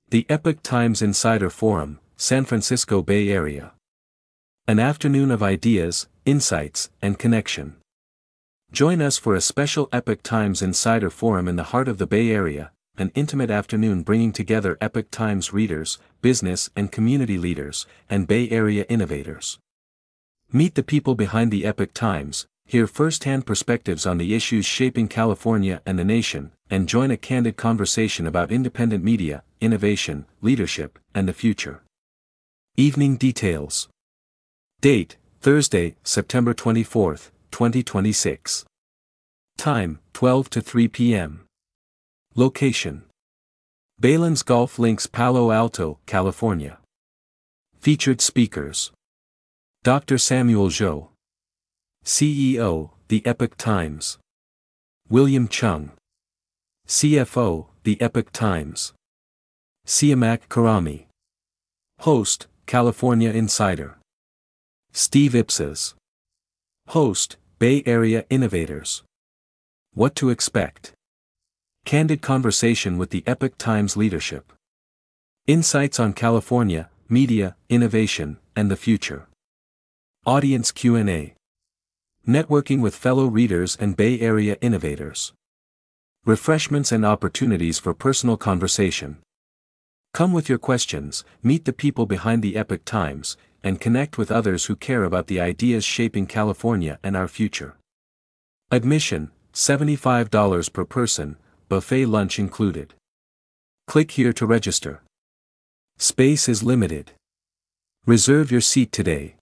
The Epoch Times Insider Forum, San Francisco Bay Area. An afternoon of ideas, insights, and connection. Join us for a special Epoch Times Insider Forum in the heart of the Bay Area, an intimate afternoon bringing together Epoch Times readers, business and community leaders, and Bay Area innovators. Meet the people behind the Epoch Times, hear first-hand perspectives on the issues shaping California and the nation, and join a candid conversation about independent media, innovation, leadership, and the future. Evening details. Date, Thursday, September 24, 2026. Time, 12 to 3 p.m. Location: Baylands Golf Links, Palo Alto, California. Featured speakers: Dr. Samuel Zhou, CEO, The Epoch Times. William Chung, CFO, The Epoch Times. Siamak Karami. Host, California Insider. Steve Ipsas. Host, Bay Area Innovators. What to expect? Candid conversation with the Epoch Times leadership. Insights on California, media, innovation, and the future. Audience Q&A. Networking with fellow readers and Bay Area innovators. Refreshments and opportunities for personal conversation. Come with your questions, meet the people behind the Epoch Times, and connect with others who care about the ideas shaping California and our future. Admission, $75 per person, buffet lunch included. Click here to register. Space is limited. Reserve your seat today.